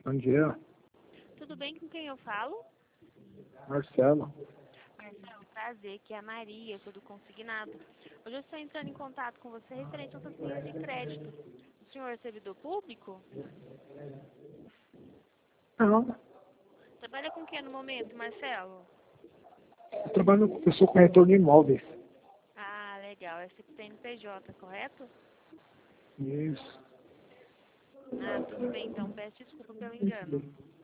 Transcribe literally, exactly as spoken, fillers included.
Bom dia, Tudo bem, com quem eu falo? Marcelo. Marcelo, prazer, que é a Maria, sou do Consignado. Hoje eu estou entrando em contato com você referente ao seu linhas de crédito. O senhor é servidor público? Não, Trabalha com o que no momento, Marcelo? eu trabalho, eu sou corretor de imóveis. Ah, legal, é C N P J, correto? Isso. Ah, tudo bem então, peço desculpa pelo engano.